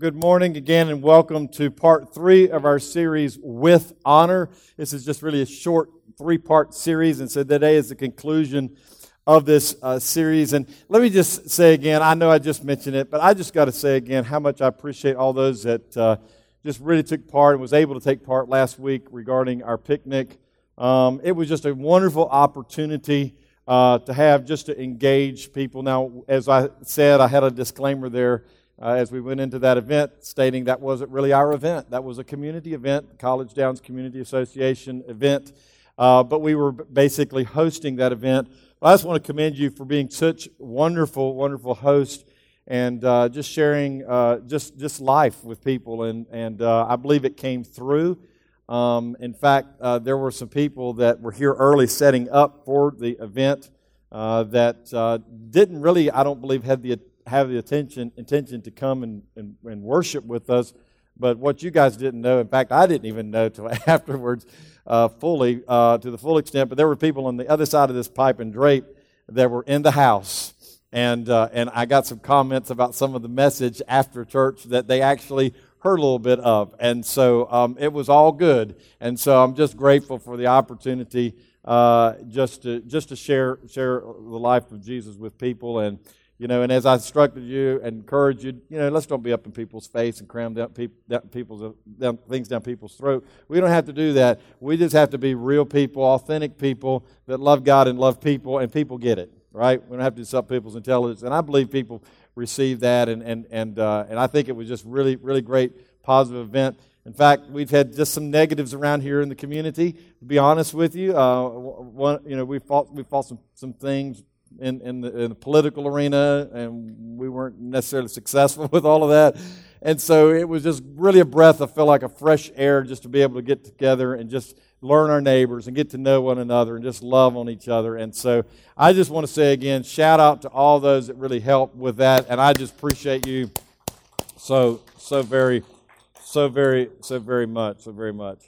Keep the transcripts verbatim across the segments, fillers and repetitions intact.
good morning again, and welcome to part three of our series, With Honor. This is just really a short three-part series, and so today is the conclusion of this uh, series. And let me just say again, I know I just mentioned it, but I just got to say again how much I appreciate all those that uh, just really took part and was able to take part last week regarding our picnic. Um, it was just a wonderful opportunity uh, to have just to engage people. Now, as I said, I had a disclaimer there Uh, as we went into that event, stating that wasn't really our event. That was a community event, the College Downs Community Association event, uh, but we were basically hosting that event. I just want to commend you for being such wonderful, wonderful hosts and uh, just sharing uh, just just life with people, and and uh, I believe it came through. Um, in fact, uh, there were some people that were here early setting up for the event uh, that uh, didn't really, I don't believe, had the have the attention, intention to come and, and, and worship with us. But what you guys didn't know, in fact, I didn't even know till afterwards uh, fully, uh, to the full extent, but there were people on the other side of this pipe and drape that were in the house. And uh, and I got some comments about some of the message after church that they actually heard a little bit of. And so um, it was all good. And so I'm just grateful for the opportunity uh, just to just to share share the life of Jesus with people. And You know, and as I instructed you and encouraged you, you know, let's don't be up in people's face and cram down, peop, down people's down, things down people's throat. We don't have to do that. We just have to be real people, authentic people that love God and love people, and people get it, right? We don't have to insult people's intelligence, and I believe people receive that, and and and uh, and I think it was just really, really great, positive event. In fact, we've had just some negatives around here in the community. To be honest with you, uh, one, you know, we fought we fought some some things. In, in, the, in the political arena, and we weren't necessarily successful with all of that. And so it was just really a breath. I felt like a fresh air just to be able to get together and just learn our neighbors and get to know one another and just love on each other. And so I just want to say again, shout out to all those that really helped with that. And I just appreciate you so, so very, so very, so very much, so very much.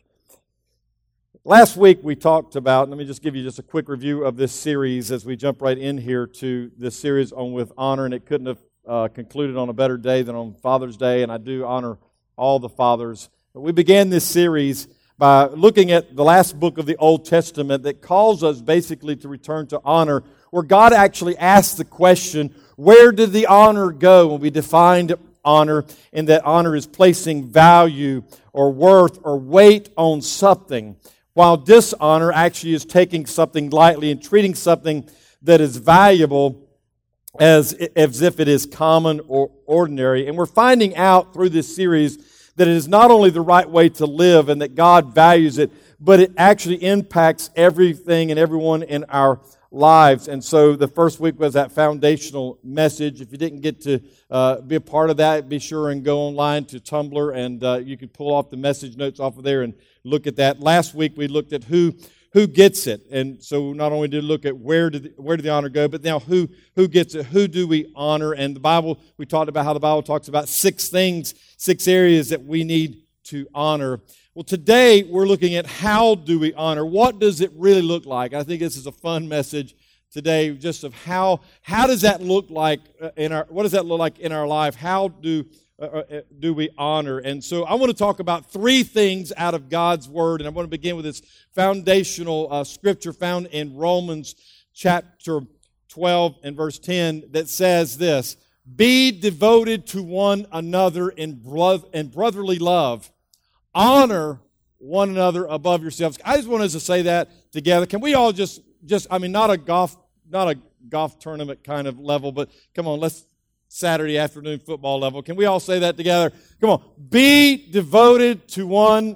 Last week we talked about, let me just give you just a quick review of this series as we jump right in here to this series on With Honor, and it couldn't have uh, concluded on a better day than on Father's Day, and I do honor all the fathers. But we began this series by looking at the last book of the Old Testament that calls us basically to return to honor, where God actually asked the question, where did the honor go? When we defined honor, and that honor is placing value or worth or weight on something, while dishonor actually is taking something lightly and treating something that is valuable as, as if it is common or ordinary. And we're finding out through this series that it is not only the right way to live and that God values it, but it actually impacts everything and everyone in our lives. And so the first week was that foundational message. If you didn't get to uh, be a part of that, be sure and go online to Tumblr, and uh, you can pull off the message notes off of there and look at that. Last week we looked at who who gets it, and so not only did we look at where did the, where did the honor go, but now who who gets it? Who do we honor? And the Bible, we talked about how the Bible talks about six things, six areas that we need to honor. Well, today we're looking at how do we honor? What does it really look like? I think this is a fun message today, just of how how does that look like in our what does that look like in our life? How do uh, do we honor? And so I want to talk about three things out of God's Word, and I want to begin with this foundational uh, scripture found in Romans chapter twelve and verse ten that says this: "Be devoted to one another in bro- in brotherly love. Honor one another above yourselves." I just want us to say that together. Can we all just, just I mean, not a golf, not a golf tournament kind of level, but come on, let's Saturday afternoon football level. Can we all say that together? Come on. Be devoted to one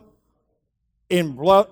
in blood.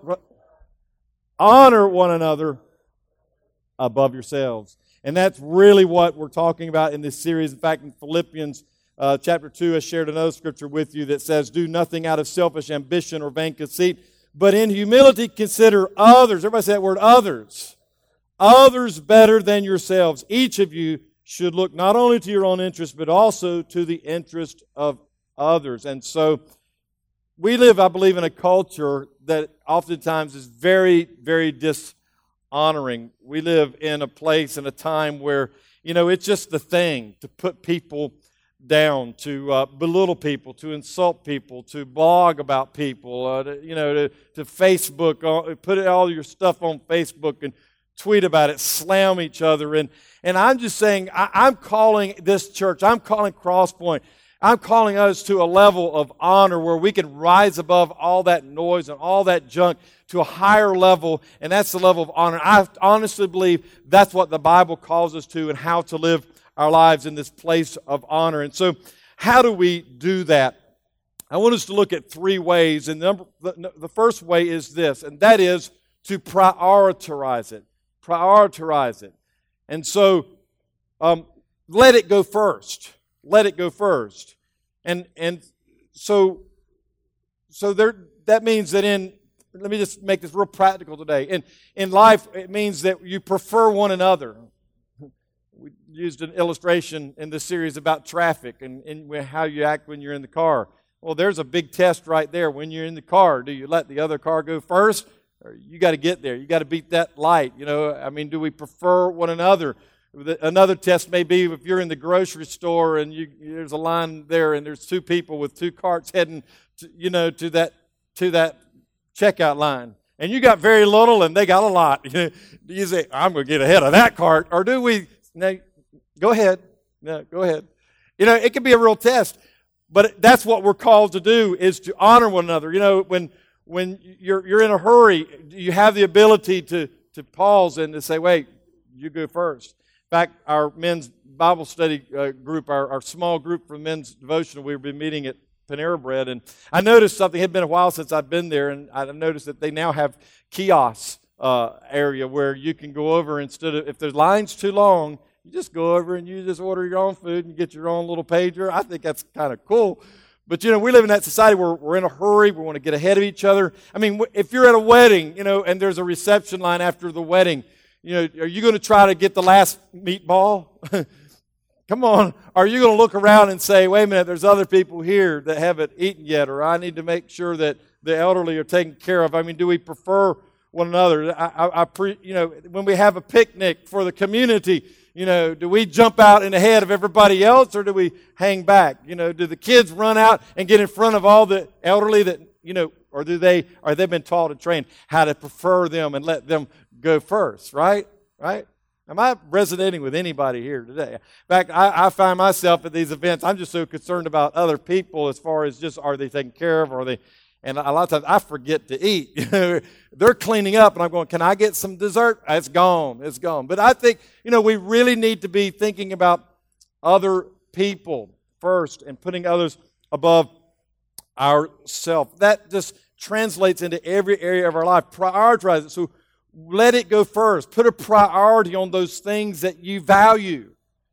Honor one another above yourselves. And that's really what we're talking about in this series. In fact, in Philippians Uh, chapter two, I shared another scripture with you that says, "Do nothing out of selfish ambition or vain conceit, but in humility consider others." Everybody say that word, others. Others better than yourselves. Each of you should look not only to your own interest, but also to the interest of others. And so we live, I believe, in a culture that oftentimes is very, very dishonoring. We live in a place and a time where, you know, it's just the thing to put people down, to uh, belittle people, to insult people, to blog about people, uh, to, you know, to, to Facebook, uh, put all your stuff on Facebook and tweet about it, slam each other. And, and I'm just saying, I, I'm calling this church, I'm calling Crosspoint, I'm calling us to a level of honor where we can rise above all that noise and all that junk to a higher level, and that's the level of honor. I honestly believe that's what the Bible calls us to and how to live our lives in this place of honor. And so, how do we do that? I want us to look at three ways, and number, the, the first way is this, and that is to prioritize it. Prioritize it. And so, um, let it go first. Let it go first. And and so so there that means that in let me just make this real practical today. In in life, it means that you prefer one another. We used an illustration in this series about traffic and, and how you act when you're in the car. Well, there's a big test right there. When you're in the car, do you let the other car go first? Or you got to get there. You got to beat that light. You know, I mean, do we prefer one another? Another test may be if you're in the grocery store and you, there's a line there and there's two people with two carts heading, to, you know, to that to that checkout line, and you got very little and they got a lot. Do you say, "I'm going to get ahead of that cart," or do we? No, go ahead. No, go ahead. You know, it can be a real test, but that's what we're called to do: is to honor one another. You know, when when you're you're in a hurry, you have the ability to to pause and to say, "Wait, you go first." In fact, our men's Bible study uh, group, our, our small group for men's devotional, we've been meeting at Panera Bread, and I noticed something. It had been a while since I've been there, and I noticed that they now have kiosks uh, area where you can go over instead of, if the line's too long, you just go over and you just order your own food and you get your own little pager. I think that's kind of cool. But, you know, we live in that society where we're in a hurry. We want to get ahead of each other. I mean, if you're at a wedding, you know, and there's a reception line after the wedding, you know, are you going to try to get the last meatball? Come on. Are you going to look around and say, wait a minute, there's other people here that haven't eaten yet, or I need to make sure that the elderly are taken care of? I mean, do we prefer one another? I, I, I pre, you know, when we have a picnic for the community, you know, do we jump out and ahead of everybody else, or do we hang back? You know, do the kids run out and get in front of all the elderly that, you know, or do they, are they been taught and trained how to prefer them and let them go first, right? Right? Am I resonating with anybody here today? In fact, I, I find myself at these events, I'm just so concerned about other people as far as just, are they taken care of, or are they, and a lot of times I forget to eat. They're cleaning up, and I'm going, can I get some dessert? It's gone. It's gone. But I think, you know, we really need to be thinking about other people first and putting others above ourselves. That just translates into every area of our life. Prioritize it. So let it go first. Put a priority on those things that you value.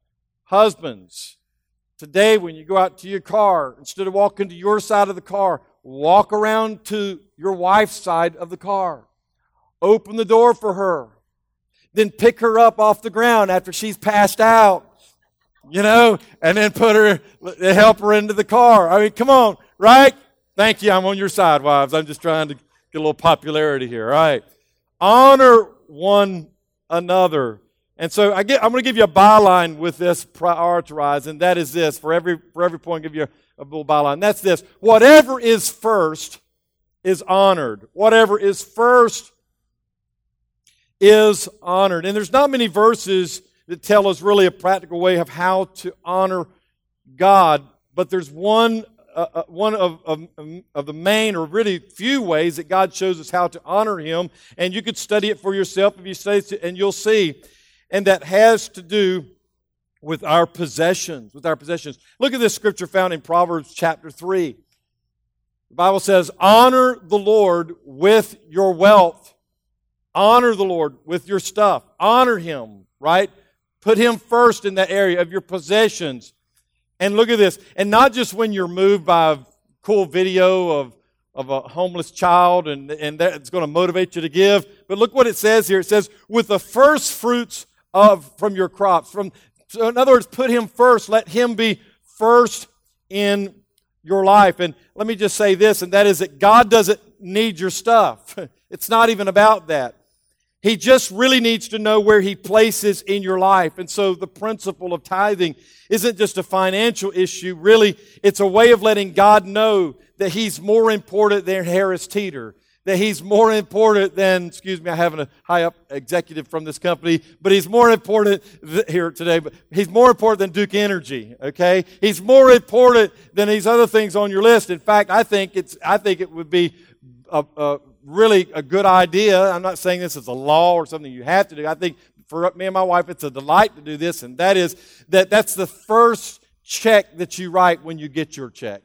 Husbands, today when you go out to your car, instead of walking to your side of the car, walk around to your wife's side of the car. Open the door for her. Then pick her up off the ground after she's passed out. You know, and then put her, help her into the car. I mean, come on, right? Thank you, I'm on your side, wives. I'm just trying to get a little popularity here, right? Honor one another. And so I get, I'm going to give you a byline with this prioritize, and that is this. For every for every point, I'll give you a, a little byline. That's this. Whatever is first is honored. Whatever is first is honored. And there's not many verses that tell us really a practical way of how to honor God, but there's one Uh, uh, one of, of, of the main, or really few ways that God shows us how to honor Him, and you could study it for yourself if you study it, and you'll see, and that has to do with our possessions, with our possessions. Look at this scripture found in Proverbs chapter three. The Bible says, honor the Lord with your wealth. Honor the Lord with your stuff. Honor Him, right? Put Him first in that area of your possessions. And look at this. And not just when you're moved by a cool video of, of a homeless child and, and that's going to motivate you to give. But look what it says here. It says, with the first fruits of from your crops. From, so in other words, put Him first. Let Him be first in your life. And let me just say this, and that is that God doesn't need your stuff. It's not even about that. He just really needs to know where he places in your life. And so the principle of tithing isn't just a financial issue. Really, it's a way of letting God know that he's more important than Harris Teeter. That he's more important than, excuse me, I have a high up executive from this company, but he's more important th- here today, but he's more important than Duke Energy, okay? He's more important than these other things on your list. In fact, I think it's, I think it would be a, a really a good idea. I'm not saying this is a law or something you have to do. I think for me and my wife, it's a delight to do this, and that is that that's the first check that you write when you get your check.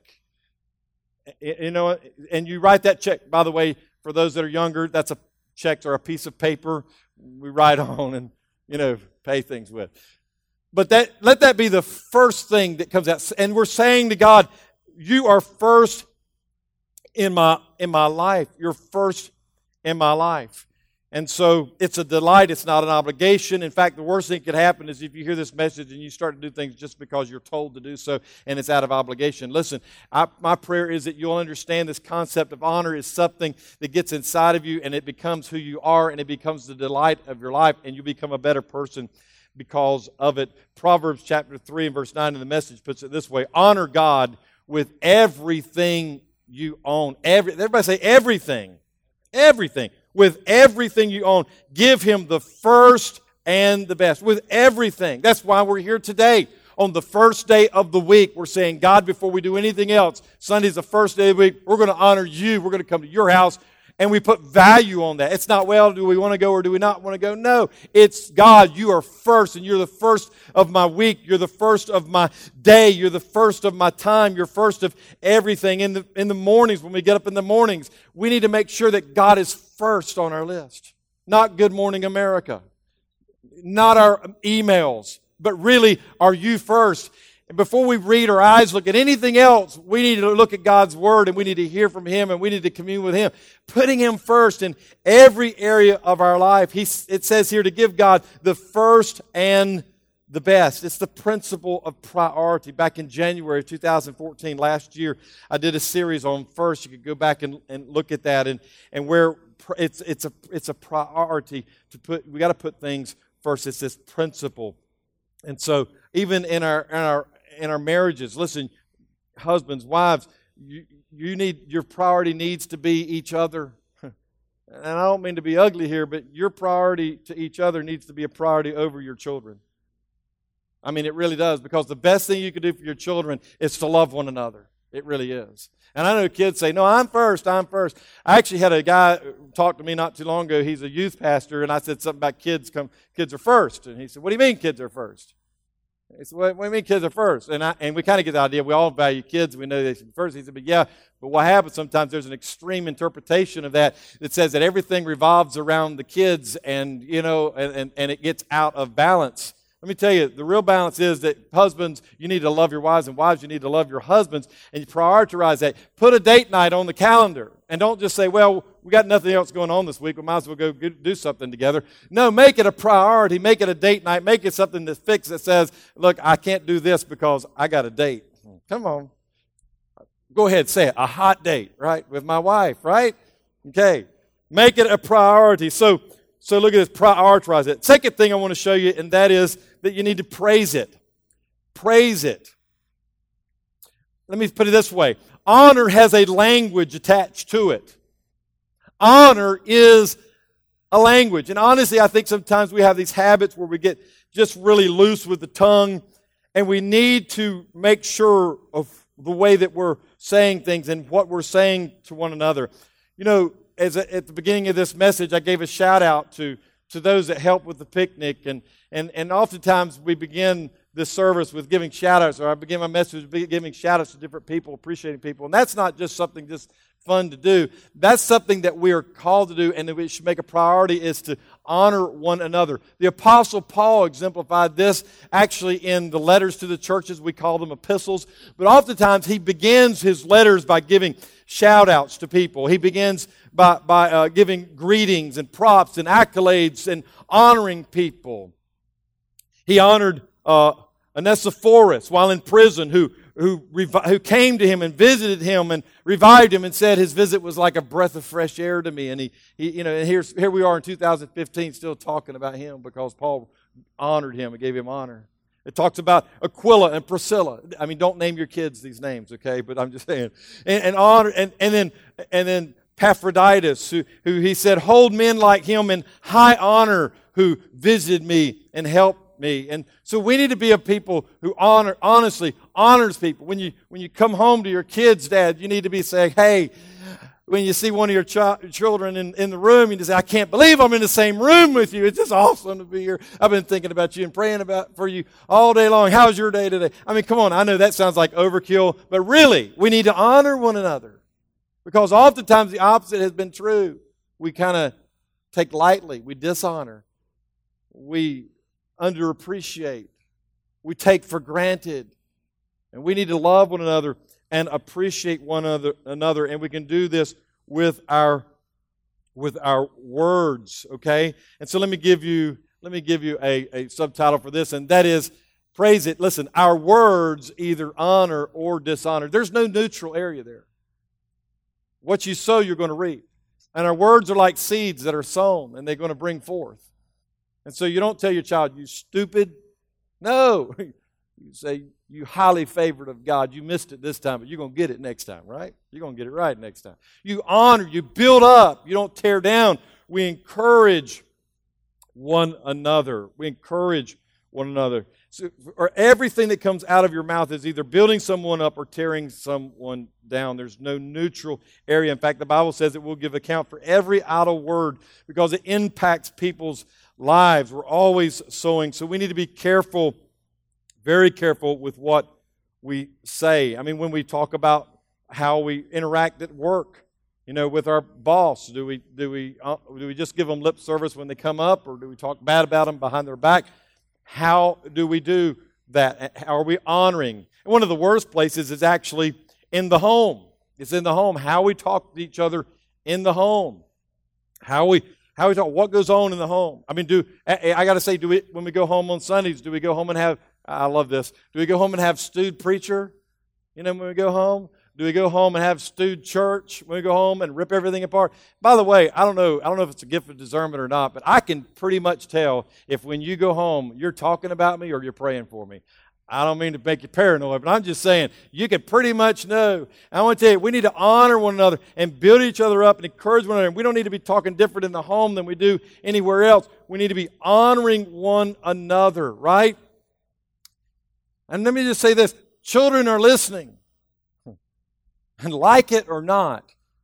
You know, and you write that check, by the way, for those that are younger, that's a check or a piece of paper we write on and, you know, pay things with. But that let that be the first thing that comes out. And we're saying to God, you are first in my in my life. You're first in my life. And so it's a delight. It's not an obligation. In fact, the worst thing that could happen is if you hear this message and you start to do things just because you're told to do so and it's out of obligation. Listen, I, my prayer is that you'll understand this concept of honor is something that gets inside of you and it becomes who you are and it becomes the delight of your life and you become a better person because of it. Proverbs chapter three and verse nine in the Message puts it this way: honor God with everything you own. Every, everybody say everything. Everything. With everything you own, give him the first and the best. With everything. That's why we're here today. On the first day of the week, we're saying, God, before we do anything else, Sunday's the first day of the week, we're going to honor you. We're going to come to your house, and we put value on that. It's not, well, do we want to go or do we not want to go? No, it's God, you are first, and you're the first of my week. You're the first of my day. You're the first of my time. You're first of everything. In the, in the mornings, when we get up in the mornings, we need to make sure that God is first on our list. Not Good Morning America. Not our emails. But really, are you first? And before we read our eyes, look at anything else, we need to look at God's Word and we need to hear from Him and we need to commune with Him. Putting Him first in every area of our life. He, it says here to give God the first and the best. It's the principle of priority. Back in January of two thousand fourteen, last year, I did a series on first. You could go back and, and look at that and, and where it's, it's, a, it's a priority to put, we got to put things first. It's this principle. And so even in our, in our in our marriages, listen, husbands, wives, you, you need, your priority needs to be each other. And I don't mean to be ugly here, but your priority to each other needs to be a priority over your children. I mean, it really does, because the best thing you can do for your children is to love one another. It really is. And I know kids say, no, I'm first, I'm first. I actually had a guy talk to me not too long ago. He's a youth pastor, and I said something about kids come, kids are first. And he said, what do you mean kids are first? He said, what, what do you mean kids are first? And I, and we kind of get the idea, we all value kids, we know they should be first. He said, but yeah, but what happens sometimes, there's an extreme interpretation of that that says that everything revolves around the kids and, you know, and, and, and it gets out of balance. Let me tell you, the real balance is that husbands, you need to love your wives, and wives, you need to love your husbands, and you prioritize that. Put a date night on the calendar, and don't just say, well, we got nothing else going on this week, we might as well go do something together. No, make it a priority, make it a date night, make it something that's fixed that says, look, I can't do this because I got a date. Come on. Go ahead, say it, a hot date, right, with my wife, right? Okay, make it a priority. So, so look at this, prioritize it. Second thing I want to show you, and that is that you need to praise it. Praise it. Let me put it this way. Honor has a language attached to it. Honor is a language. And honestly, I think sometimes we have these habits where we get just really loose with the tongue, and we need to make sure of the way that we're saying things and what we're saying to one another. You know, as a, at the beginning of this message, I gave a shout out to, to those that help with the picnic, and, and, and oftentimes we begin this service with giving shout outs, or I begin my message with giving shout outs to different people, appreciating people. And that's not just something just fun to do. That's something that we are called to do, and that we should make a priority, is to honor one another. The Apostle Paul exemplified this actually in the letters to the churches. We call them epistles. But oftentimes he begins his letters by giving shout outs to people. He begins by, by uh, giving greetings and props and accolades and honoring people. He honored uh, Onesiphorus, while in prison, who who revi- who came to him and visited him and revived him and said his visit was like a breath of fresh air to me. And he, he you know, and here's here we are in two thousand fifteen still talking about him because Paul honored him and gave him honor. It talks about Aquila and Priscilla. I mean, don't name your kids these names, okay? But I'm just saying. And, and honor, and, and then and then Epaphroditus, who, who he said, hold men like him in high honor, who visited me and helped me. And so we need to be a people who honor, honestly honors people. When you when you come home to your kids, Dad, you need to be saying, hey, when you see one of your ch- children in, in the room, you just say, I can't believe I'm in the same room with you. It's just awesome to be here. I've been thinking about you and praying about for you all day long. How's your day today? I mean, come on. I know that sounds like overkill, but really, we need to honor one another because oftentimes the opposite has been true. We kind of take lightly. We dishonor. We underappreciate. We take for granted. And we need to love one another and appreciate one another, another, and we can do this with our with our words, okay? And so let me give you let me give you a, a subtitle for this, and that is, praise it. Listen, our words either honor or dishonor. There's no neutral area there. What you sow, you're going to reap. And our words are like seeds that are sown, and they're going to bring forth. And so you don't tell your child, you stupid. No. You say, you highly favored of God. You missed it this time, but you're going to get it next time, right? You're going to get it right next time. You honor, you build up. You don't tear down. We encourage one another. We encourage one another. So, or everything that comes out of your mouth is either building someone up or tearing someone down. There's no neutral area. In fact, the Bible says it will give account for every idle word because it impacts people's lives. We're always sowing. So we need to be careful, very careful with what we say. I mean, when we talk about how we interact at work, you know, with our boss, do we do we uh, do we just give them lip service when they come up, or do we talk bad about them behind their back? How do we do that? How are we honoring? And one of the worst places is actually in the home. It's in the home. How we talk to each other in the home. How we how we talk. What goes on in the home? I mean, do I, I got to say, do we when we go home on Sundays? Do we go home and have? I love this. Do we go home and have stewed preacher? You know, when we go home? Do we go home and have stewed church when we go home and rip everything apart? By the way, I don't know. I don't know if it's a gift of discernment or not, but I can pretty much tell if when you go home, you're talking about me or you're praying for me. I don't mean to make you paranoid, but I'm just saying you can pretty much know. I want to tell you, we need to honor one another and build each other up and encourage one another. And we don't need to be talking different in the home than we do anywhere else. We need to be honoring one another, right? And let me just say this. Children are listening. And like it or not,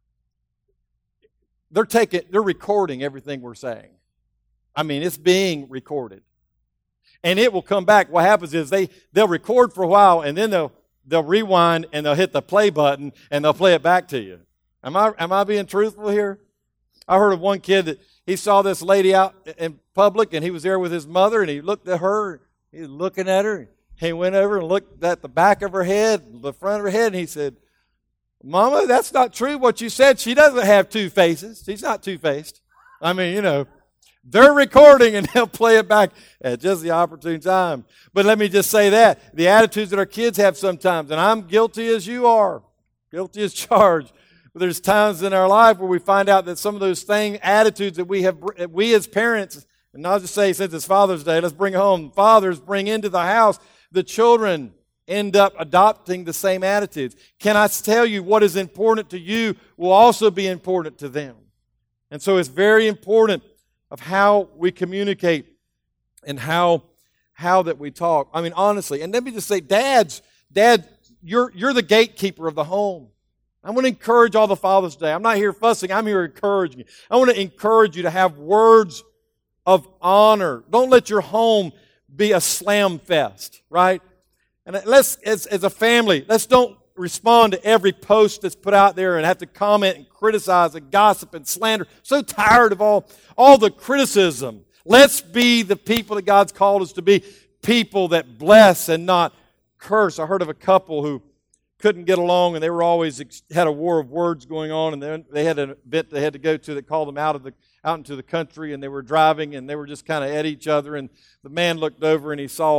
they're taking, they're recording everything we're saying. I mean, it's being recorded. And it will come back. What happens is they, they'll record for a while, and then they'll they'll rewind and they'll hit the play button and they'll play it back to you. Am I am I being truthful here? I heard of one kid that he saw this lady out in public, and he was there with his mother, and he looked at her, he was looking at her, he went over and looked at the back of her head, the front of her head, and he said, Mama, that's not true what you said. She doesn't have two faces. She's not two-faced. I mean, you know, they're recording and they'll play it back at just the opportune time. But let me just say that. The attitudes that our kids have sometimes, and I'm guilty as you are, guilty as charged. But there's times in our life where we find out that some of those thing, attitudes that we have, we as parents, and I'll just say since it's Father's Day, let's bring it home. Fathers bring into the house the children end up adopting the same attitudes. Can I tell you what is important to you will also be important to them? And so it's very important of how we communicate and how how that we talk. I mean, honestly, and let me just say, dads, dad, you're you're the gatekeeper of the home. I want to encourage all the fathers today. I'm not here fussing. I'm here encouraging you. I want to encourage you to have words of honor. Don't let your home be a slam fest, right? And let's, as, as a family, let's don't respond to every post that's put out there and have to comment and criticize and gossip and slander. So tired of all, all the criticism. Let's be the people that God's called us to be, people that bless and not curse. I heard of a couple who couldn't get along, and they were always had a war of words going on, and then they had an event they had to go to that called them out of the out into the country, and they were driving, and they were just kind of at each other, and the man looked over and he saw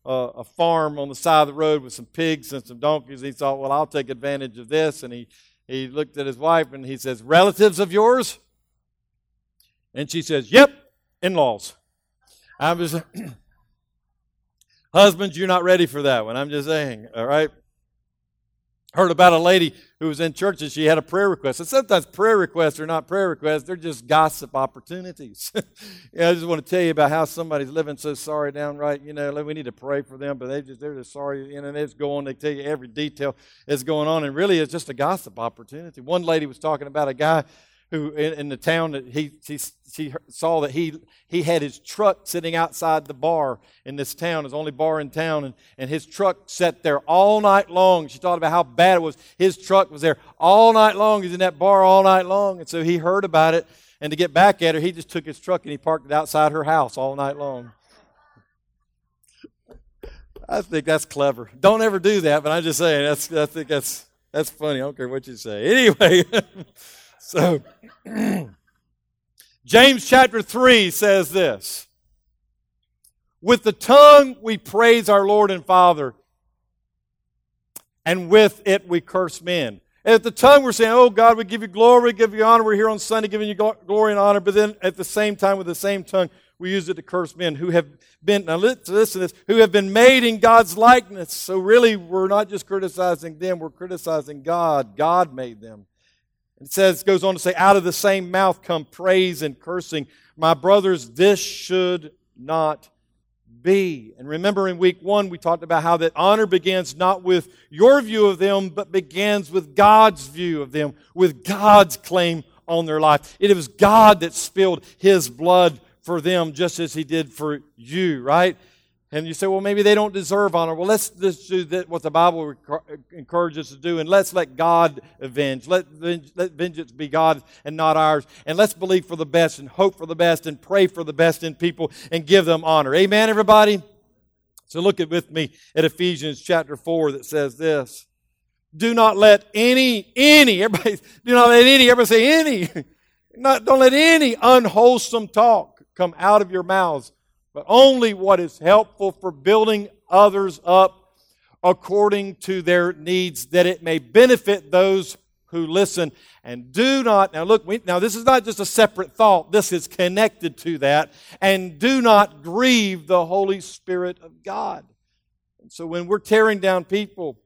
a, a farm on the side of the road with some pigs and some donkeys. He thought, well, I'll take advantage of this. And he, he looked at his wife and he says, relatives of yours? And she says, yep, in-laws. I was, husbands, you're not ready for that one. I'm just saying, all right? Heard about a lady who was in church and she had a prayer request. And sometimes prayer requests are not prayer requests. They're just gossip opportunities. Yeah, I just want to tell you about how somebody's living so sorry downright. You know, we need to pray for them, but they just, they're just sorry. You know, they just go on. They tell you every detail that's going on. And really, it's just a gossip opportunity. One lady was talking about a guy who in, in the town that he, he she saw that he he had his truck sitting outside the bar in this town, his only bar in town, and, and his truck sat there all night long. She thought about how bad it was. His truck was there all night long. He's in that bar all night long. And so he heard about it, and to get back at her, he just took his truck and he parked it outside her house all night long. I think that's clever. Don't ever do that, but I'm just saying, that's I think that's that's funny. I don't care what you say. Anyway, so James chapter three says this. With the tongue we praise our Lord and Father, and with it we curse men. And at the tongue we're saying, oh God, we give you glory, we give you honor. We're here on Sunday giving you glory and honor. But then at the same time, with the same tongue, we use it to curse men who have been, now listen to this, who have been made in God's likeness. So really, we're not just criticizing them, we're criticizing God. God made them. It says, goes on to say, out of the same mouth come praise and cursing. My brothers, this should not be. And remember in week one, we talked about how that honor begins not with your view of them, but begins with God's view of them, with God's claim on their life. It was God that spilled His blood for them just as He did for you, right? And you say, well, maybe they don't deserve honor. Well, let's just do that, what the Bible encourages us to do, and let's let God avenge. Let, let vengeance be God and not ours. And let's believe for the best and hope for the best and pray for the best in people and give them honor. Amen, everybody? So look at with me at Ephesians chapter four that says this. Do not let any, any, everybody, do not let any, everybody say any. Not, don't let any unwholesome talk come out of your mouths, but only what is helpful for building others up according to their needs, that it may benefit those who listen. And do not, now look, we, now this is not just a separate thought, this is connected to that. And do not grieve the Holy Spirit of God. And so when we're tearing down people,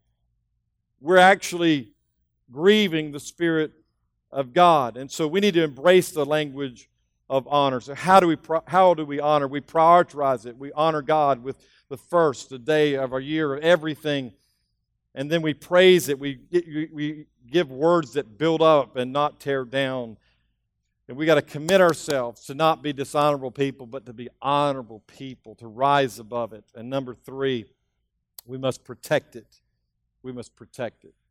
we're actually grieving the Spirit of God. And so we need to embrace the language of honor. So how do we how do we honor? We prioritize it. We honor God with the first, the day of our year, of everything. And then we praise it. We, we give words that build up and not tear down. And we got to commit ourselves to not be dishonorable people, but to be honorable people, to rise above it. And number three, we must protect it. We must protect it.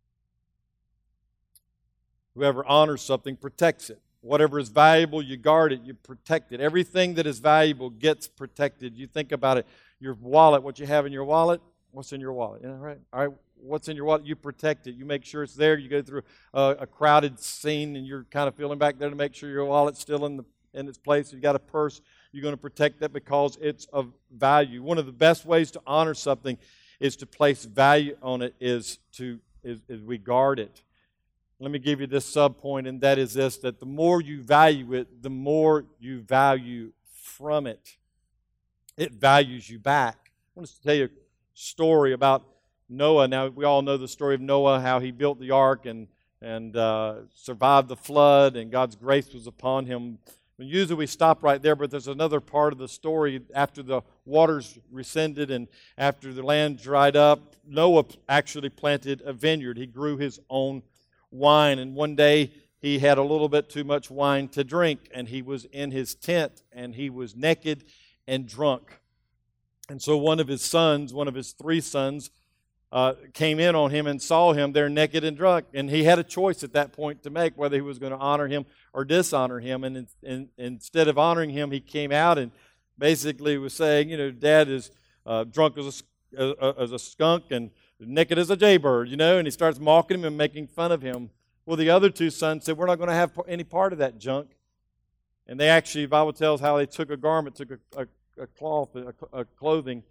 Whoever honors something protects it. Whatever is valuable, you guard it, you protect it. Everything that is valuable gets protected. You think about it, your wallet, what you have in your wallet, what's in your wallet? You know, right? All right, what's in your wallet? You protect it. You make sure it's there. You go through a, a crowded scene and you're kind of feeling back there to make sure your wallet's still in the in its place. You got a purse, you're going to protect that because it's of value. One of the best ways to honor something is to place value on it, is to is, is we guard it. Let me give you this sub-point, and that is this, that the more you value it, the more you value from it. It values you back. I want to tell you a story about Noah. Now, we all know the story of Noah, how he built the ark and, and uh, survived the flood, and God's grace was upon him. And usually we stop right there, but there's another part of the story. After the waters rescinded and after the land dried up, Noah actually planted a vineyard. He grew his own wine, and one day he had a little bit too much wine to drink, and he was in his tent, and he was naked and drunk. And so one of his sons, one of his three sons, uh, came in on him and saw him there naked and drunk, and he had a choice at that point to make whether he was going to honor him or dishonor him. And in, in, instead of honoring him, he came out and basically was saying, you know, Dad is uh, drunk as a, as a skunk and naked as a jaybird, you know, and he starts mocking him and making fun of him. Well, the other two sons said, we're not going to have any part of that junk. And they actually, the Bible tells how they took a garment, took a, a, a cloth, a, a clothing,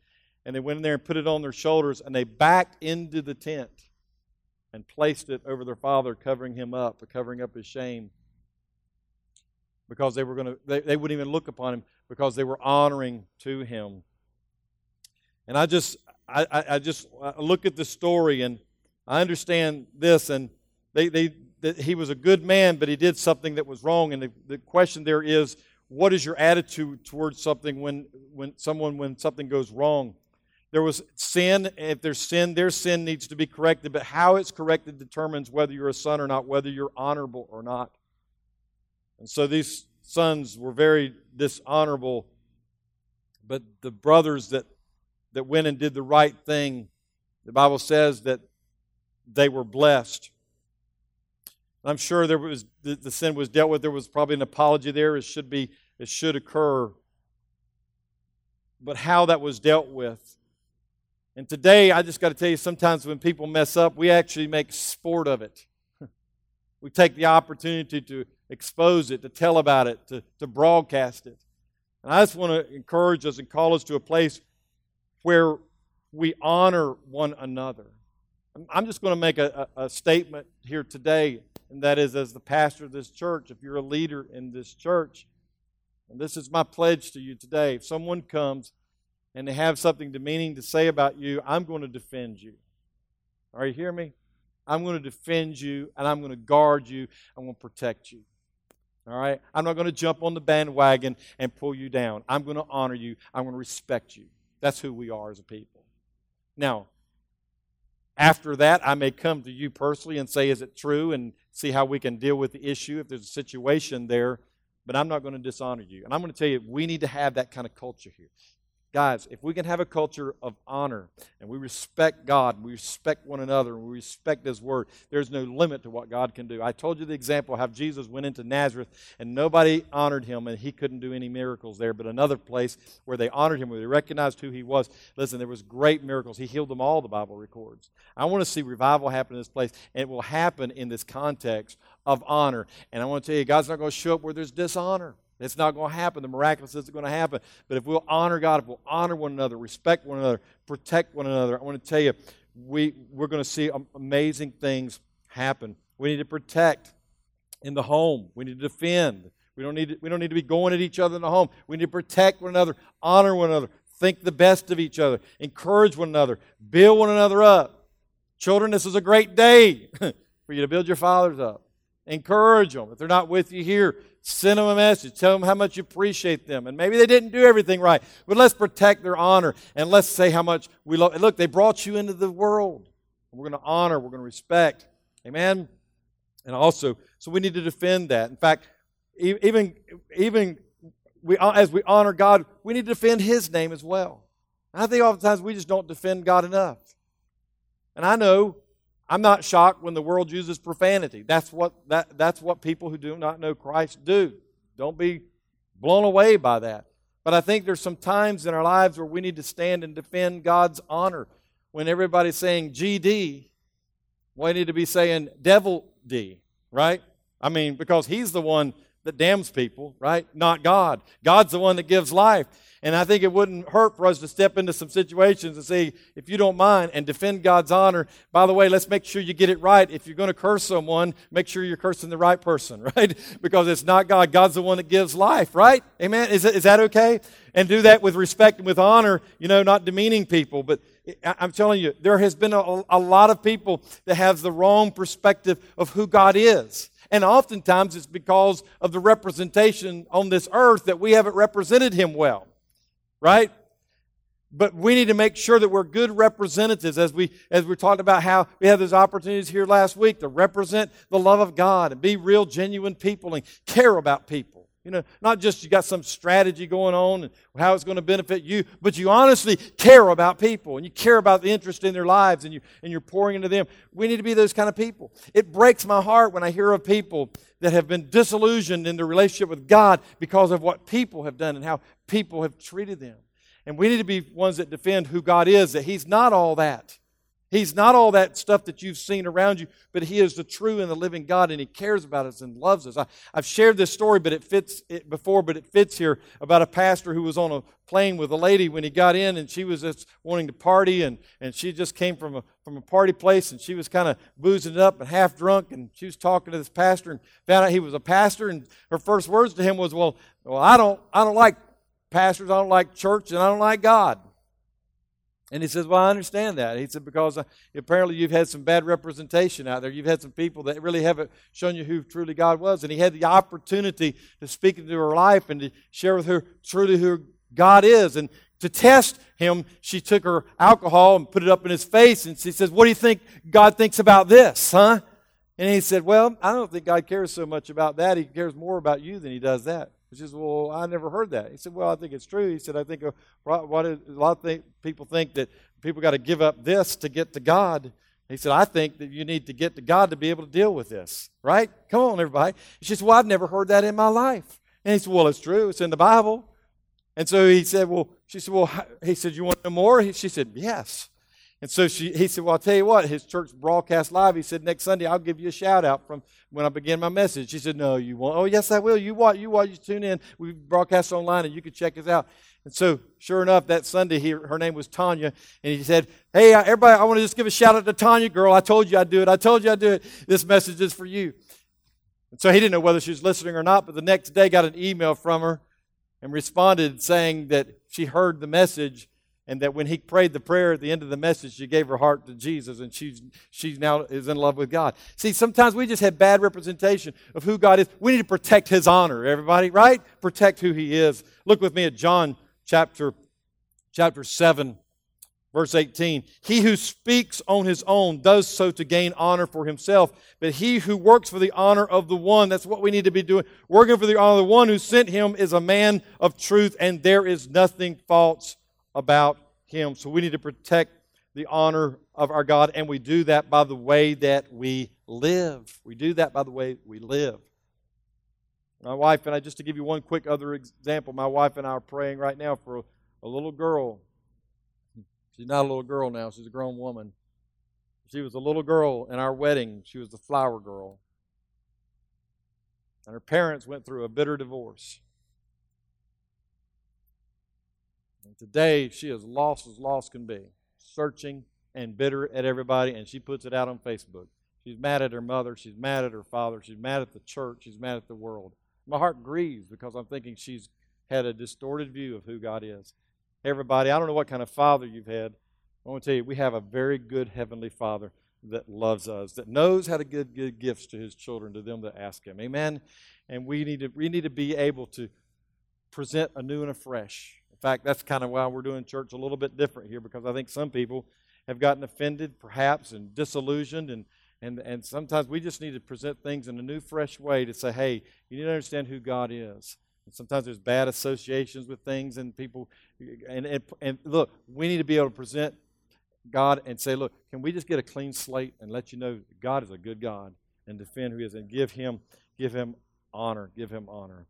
And they went in there and put it on their shoulders, and they backed into the tent and placed it over their father, covering him up, covering up his shame. Because they were going to, they, they wouldn't even look upon him because they were honoring to him. And I just, I, I just I look at the story and I understand this, and they, they, that he was a good man, but he did something that was wrong. And the, the question there is, what is your attitude towards something when, when someone, when something goes wrong? There was sin. If there's sin, their sin needs to be corrected. But how it's corrected determines whether you're a son or not, whether you're honorable or not. And so these sons were very dishonorable. But the brothers that, that went and did the right thing, the Bible says that they were blessed. I'm sure there was the, the sin was dealt with. There was probably an apology there. It should be, it should occur. But how that was dealt with. And today, I just got to tell you, sometimes when people mess up, we actually make sport of it. We take the opportunity to expose it, to tell about it, to, to broadcast it. And I just want to encourage us and call us to a place where we honor one another. I'm just going to make a, a, a statement here today, and that is, as the pastor of this church, if you're a leader in this church, and this is my pledge to you today, if someone comes and they have something demeaning to say about you, I'm going to defend you. Are you hear me? I'm going to defend you, and I'm going to guard you. I'm going to protect you. All right? I'm not going to jump on the bandwagon and pull you down. I'm going to honor you. I'm going to respect you. That's who we are as a people. Now, after that, I may come to you personally and say, is it true? And see how we can deal with the issue if there's a situation there. But I'm not going to dishonor you. And I'm going to tell you, we need to have that kind of culture here. Guys, if we can have a culture of honor and we respect God, we respect one another, and we respect His Word, there's no limit to what God can do. I told you the example of how Jesus went into Nazareth and nobody honored Him and He couldn't do any miracles there. But another place where they honored Him, where they recognized who He was, listen, there was great miracles. He healed them all, the Bible records. I want to see revival happen in this place, and it will happen in this context of honor. And I want to tell you, God's not going to show up where there's dishonor. It's not going to happen. The miraculous isn't going to happen. But if we'll honor God, if we'll honor one another, respect one another, protect one another, I want to tell you, we, we're going to see amazing things happen. We need to protect in the home. We need to defend. We don't need to, we don't need to be going at each other in the home. We need to protect one another, honor one another, think the best of each other, encourage one another, build one another up. Children, this is a great day for you to build your fathers up. Encourage them. If they're not with you here, send them a message. Tell them how much you appreciate them. And maybe they didn't do everything right, but let's protect their honor and let's say how much we love. Look, they brought you into the world. We're going to honor. We're going to respect. Amen? And also, so we need to defend that. In fact, even, even we, as we honor God, we need to defend His name as well. And I think oftentimes we just don't defend God enough. And I know I'm not shocked when the world uses profanity. That's what that, that's what people who do not know Christ do. Don't be blown away by that. But I think there's some times in our lives where we need to stand and defend God's honor. When everybody's saying G D, we need to be saying devil D, right? I mean, because He's the one that damns people, right? Not God. God's the one that gives life. And I think it wouldn't hurt for us to step into some situations and say, if you don't mind, and defend God's honor. By the way, let's make sure you get it right. If you're going to curse someone, make sure you're cursing the right person, right? Because it's not God. God's the one that gives life, right? Amen? Is that, is that okay? And do that with respect and with honor, you know, not demeaning people. But I'm telling you, there has been a, a lot of people that have the wrong perspective of who God is. And oftentimes it's because of the representation on this earth that we haven't represented Him well. Right? But we need to make sure that we're good representatives as we as we talked about how we had those opportunities here last week to represent the love of God and be real, genuine people and care about people. You know, not just you got some strategy going on and how it's going to benefit you, but you honestly care about people and you care about the interest in their lives and, you, and you're pouring into them. We need to be those kind of people. It breaks my heart when I hear of people that have been disillusioned in their relationship with God because of what people have done and how people have treated them. And we need to be ones that defend who God is, that He's not all that. He's not all that stuff that you've seen around you, but He is the true and the living God, and He cares about us and loves us. I, I've shared this story but it fits it before, but it fits here about a pastor who was on a plane with a lady when he got in, and she was just wanting to party, and, and she just came from a from a party place, and she was kind of boozing it up and half drunk, and she was talking to this pastor and found out he was a pastor, and her first words to him was, well, well I don't I don't like pastors, I don't like church, and I don't like God. And he says, well, I understand that. He said, because uh, apparently you've had some bad representation out there. You've had some people that really haven't shown you who truly God was. And he had the opportunity to speak into her life and to share with her truly who God is. And to test him, she took her alcohol and put it up in his face. And she says, what do you think God thinks about this, huh? And he said, well, I don't think God cares so much about that. He cares more about you than He does that. She says, well, I never heard that. He said, well, I think it's true. He said, I think a, what a lot of th- people think that people got to give up this to get to God. He said, I think that you need to get to God to be able to deal with this, right? Come on, everybody. She said, well, I've never heard that in my life. And he said, well, it's true. It's in the Bible. And so he said, well, she said, well, he said, you want to know more? He, she said, yes. And so she, he said, well, I'll tell you what, his church broadcast live. He said, next Sunday, I'll give you a shout out from when I begin my message. She said, no, you won't. Oh, yes, I will. You what? You what? You tune in. We broadcast online, and you can check us out. And so, sure enough, that Sunday, he, her name was Tanya, and he said, hey, everybody, I want to just give a shout out to Tanya, girl. I told you I'd do it. I told you I'd do it. This message is for you. And so he didn't know whether she was listening or not, but the next day got an email from her and responded saying that she heard the message, and that when he prayed the prayer at the end of the message, she gave her heart to Jesus, and she's she's now is in love with God. See, sometimes we just have bad representation of who God is. We need to protect His honor, everybody, right? Protect who He is. Look with me at John chapter, chapter seven, verse eighteen. He who speaks on his own does so to gain honor for himself, but he who works for the honor of the one, that's what we need to be doing, working for the honor of the one who sent him is a man of truth, and there is nothing false about Him. So we need to protect the honor of our God, and we do that by the way that we live. We do that by the way we live. My wife and I, just to give you one quick other example, my wife and I are praying right now for a, a little girl. She's not a little girl now, she's a grown woman. She was a little girl in our wedding. She was the flower girl. And her parents went through a bitter divorce. And today, she is lost as lost can be, searching and bitter at everybody, and she puts it out on Facebook. She's mad at her mother. She's mad at her father. She's mad at the church. She's mad at the world. My heart grieves because I'm thinking she's had a distorted view of who God is. Everybody, I don't know what kind of father you've had. I want to tell you, we have a very good Heavenly Father that loves us, that knows how to give good gifts to His children, to them that ask Him. Amen? And we need to, we need to be able to present anew and afresh. In fact, that's kind of why we're doing church a little bit different here, because I think some people have gotten offended, perhaps, and disillusioned, and and and sometimes we just need to present things in a new, fresh way to say, hey, you need to understand who God is. And sometimes there's bad associations with things, and people, and, and and look, we need to be able to present God and say, look, can we just get a clean slate and let you know God is a good God, and defend who He is, and give Him give Him honor, give Him honor.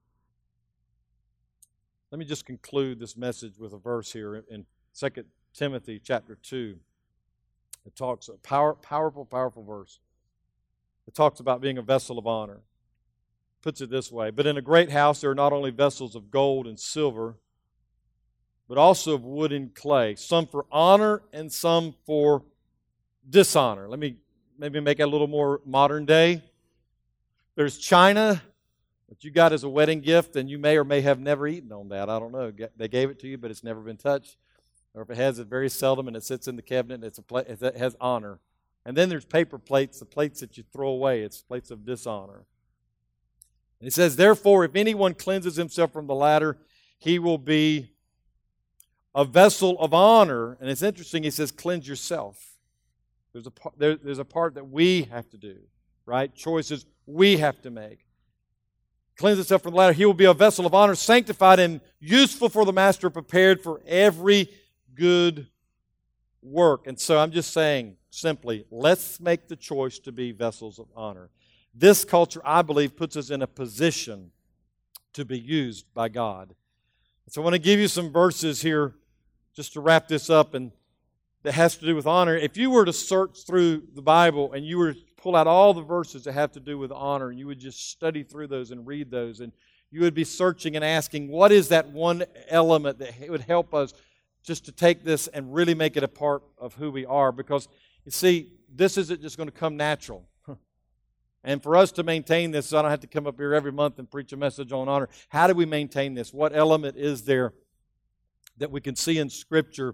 Let me just conclude this message with a verse here in Second Timothy chapter two. It talks, a power, powerful, powerful verse. It talks about being a vessel of honor. It puts it this way, but in a great house there are not only vessels of gold and silver, but also of wood and clay, some for honor and some for dishonor. Let me maybe make it a little more modern day. There's china that you got as a wedding gift, and you may or may have never eaten on that. I don't know. They gave it to you, but it's never been touched. Or if it has, it's very seldom, and it sits in the cabinet, and it's a pla- it has honor. And then there's paper plates, the plates that you throw away. It's plates of dishonor. And he says, therefore, if anyone cleanses himself from the latter, he will be a vessel of honor. And it's interesting, he says, cleanse yourself. There's a, there, there's a part that we have to do, right? Choices we have to make. Cleanse himself from the latter, he will be a vessel of honor, sanctified and useful for the master, prepared for every good work. And so I'm just saying simply, let's make the choice to be vessels of honor. This culture, I believe, puts us in a position to be used by God. So I want to give you some verses here just to wrap this up. And that has to do with honor. If you were to search through the Bible and you were to pull out all the verses that have to do with honor, and you would just study through those and read those, and you would be searching and asking, what is that one element that would help us just to take this and really make it a part of who we are? Because, you see, this isn't just going to come natural. And for us to maintain this, so I don't have to come up here every month and preach a message on honor. How do we maintain this? What element is there that we can see in Scripture?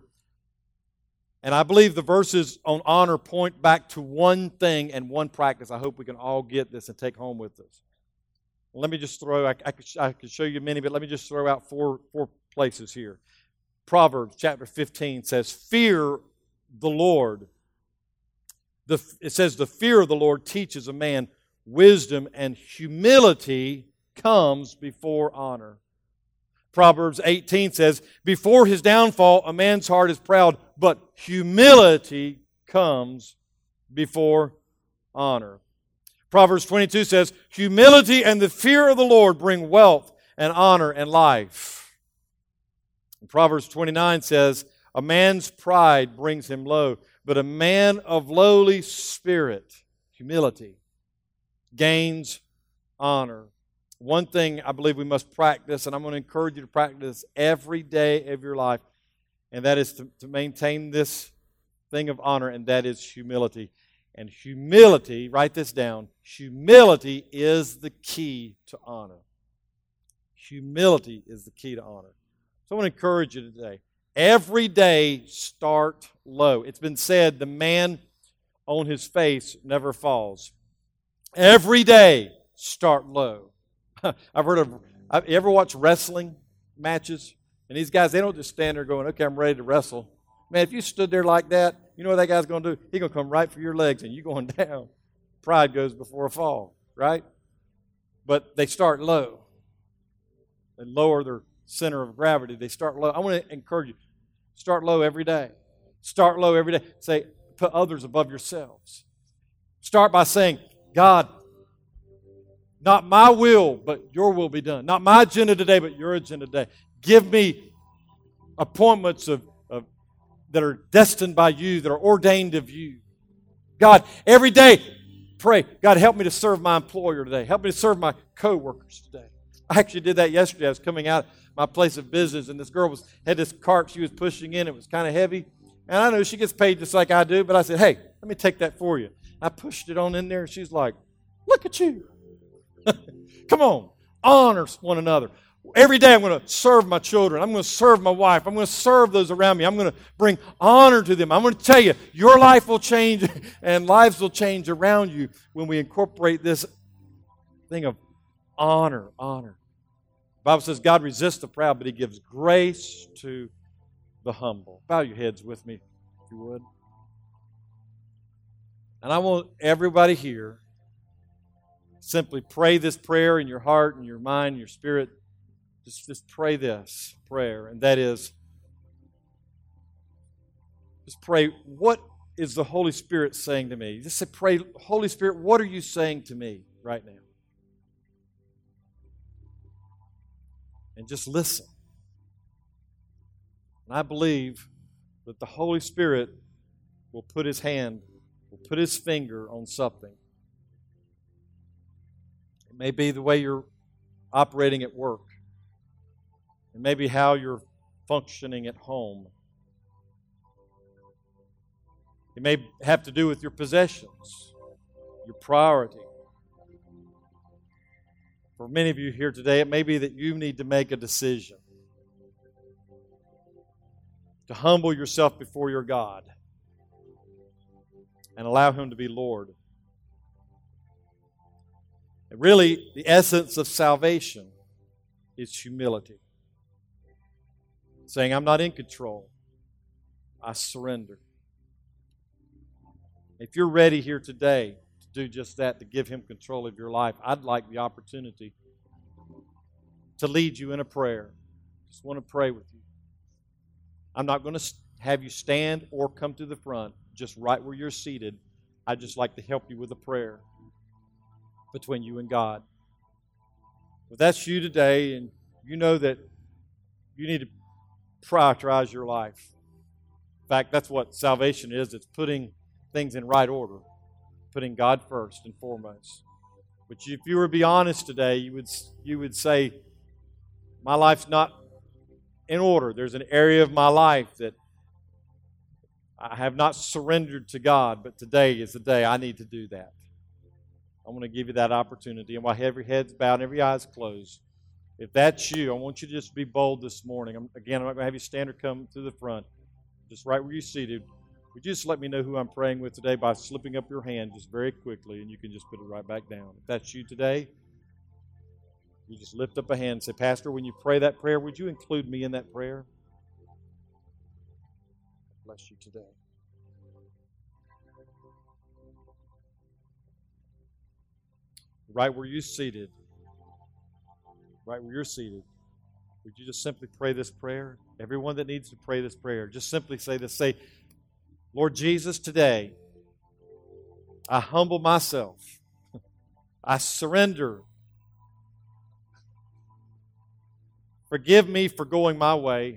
And I believe the verses on honor point back to one thing and one practice. I hope we can all get this and take home with us. Let me just throw, I, I, could, I could show you many, but let me just throw out four, four places here. Proverbs chapter fifteen says, fear the Lord. The, it says, the fear of the Lord teaches a man wisdom, and humility comes before honor. Proverbs eighteen says, before his downfall, a man's heart is proud, but humility comes before honor. Proverbs twenty-two says, humility and the fear of the Lord bring wealth and honor and life. And Proverbs twenty-nine says, a man's pride brings him low, but a man of lowly spirit, humility, gains honor. One thing I believe we must practice, and I'm going to encourage you to practice every day of your life, and that is to, to maintain this thing of honor, and that is humility. And humility, write this down, humility is the key to honor. Humility is the key to honor. So I want to encourage you today. Every day, start low. It's been said, the man on his face never falls. Every day, start low. I've heard of, I've, you ever watch wrestling matches? And these guys, they don't just stand there going, okay, I'm ready to wrestle. Man, if you stood there like that, you know what that guy's going to do? He's going to come right for your legs and you're going down. Pride goes before a fall, right? But they start low. They lower their center of gravity. They start low. I want to encourage you, start low every day. Start low every day. Say, put others above yourselves. Start by saying, God, not my will, but your will be done. Not my agenda today, but your agenda today. Give me appointments of, of that are destined by you, that are ordained of you. God, every day, pray, God, help me to serve my employer today. Help me to serve my co-workers today. I actually did that yesterday. I was coming out my place of business, and this girl was had this cart she was pushing in. It was kind of heavy. And I know she gets paid just like I do, but I said, hey, let me take that for you. I pushed it on in there, and she's like, look at you. Come on, honor one another. Every day I'm going to serve my children. I'm going to serve my wife. I'm going to serve those around me. I'm going to bring honor to them. I'm going to tell you, your life will change and lives will change around you when we incorporate this thing of honor, honor. The Bible says God resists the proud, but He gives grace to the humble. Bow your heads with me, if you would. And I want everybody here simply pray this prayer in your heart and your mind, your spirit. Just, just pray this prayer, and that is, just pray, what is the Holy Spirit saying to me? Just say, pray, Holy Spirit, what are you saying to me right now? And just listen. And I believe that the Holy Spirit will put His hand, will put His finger on something. It may be the way you're operating at work. It may be how you're functioning at home. It may have to do with your possessions, your priority. For many of you here today, it may be that you need to make a decision to humble yourself before your God and allow Him to be Lord. And really, the essence of salvation is humility. Saying, I'm not in control. I surrender. If you're ready here today to do just that, to give Him control of your life, I'd like the opportunity to lead you in a prayer. Just want to pray with you. I'm not going to have you stand or come to the front, just right where you're seated. I'd just like to help you with a prayer between you and God. If that's you today, and you know that you need to prioritize your life. fact, that's what salvation is. It's putting things in right order, putting God first and foremost. But if you were to be honest today, you would you would say, my life's not in order. There's an area of my life that I have not surrendered to God, but today is the day I need to do that. I want to give you that opportunity. And while every head's bowed and every eye's closed, if that's you, I want you to just be bold this morning. I'm, again, I'm not going to have you stand or come to the front. Just right where you're seated. Would you just let me know who I'm praying with today by slipping up your hand just very quickly, and you can just put it right back down. If that's you today, you just lift up a hand and say, Pastor, when you pray that prayer, would you include me in that prayer? Bless you today. Right where you're seated, right where you're seated, would you just simply pray this prayer? Everyone that needs to pray this prayer, just simply say this. Say, Lord Jesus, today, I humble myself. I surrender. Forgive me for going my way.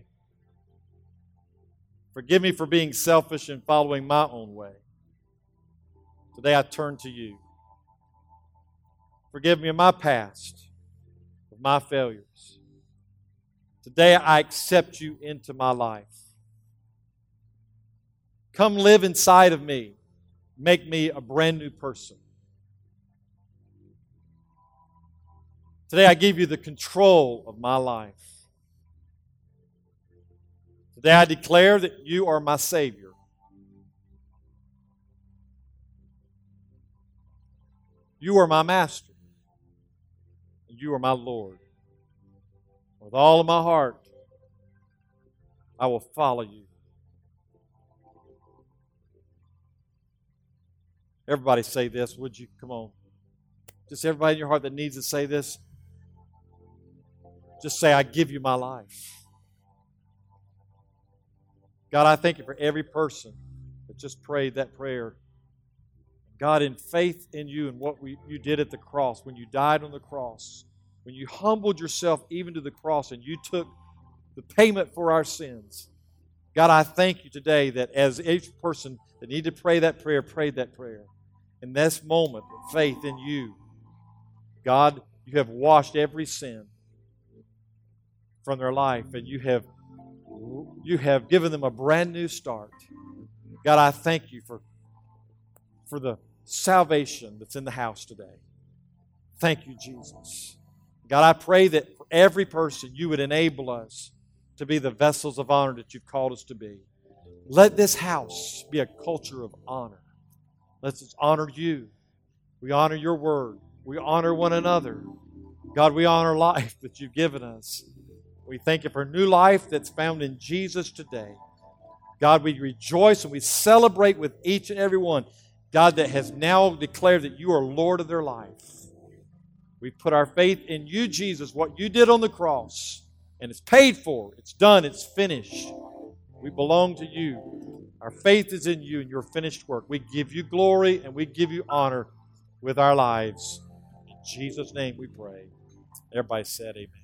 Forgive me for being selfish and following my own way. Today I turn to you. Forgive me of my past, of my failures. Today I accept you into my life. Come live inside of me. Make me a brand new person. Today I give you the control of my life. Today I declare that you are my Savior. You are my Master. And you are my Lord. With all of my heart, I will follow you. Everybody say this, would you? Come on. Just everybody in your heart that needs to say this. Just say, I give you my life. God, I thank you for every person that just prayed that prayer. God, in faith in you and what we, you did at the cross, when you died on the cross, when you humbled yourself even to the cross and you took the payment for our sins. God, I thank you today that as each person that needed to pray that prayer, prayed that prayer. In this moment of faith in you, God, you have washed every sin from their life, and you have you have given them a brand new start. God, I thank you for, for the salvation that's in the house today. Thank you, Jesus. God, I pray that for every person you would enable us to be the vessels of honor that you've called us to be. Let this house be a culture of honor. Let's honor you. We honor your word. We honor one another. God, we honor life that you've given us. We thank you for new life that's found in Jesus today. God, we rejoice and we celebrate with each and every one, God, that has now declared that you are Lord of their life. We put our faith in you, Jesus, what you did on the cross. And it's paid for. It's done. It's finished. We belong to you. Our faith is in you and your finished work. We give you glory and we give you honor with our lives. In Jesus' name we pray. Everybody said amen.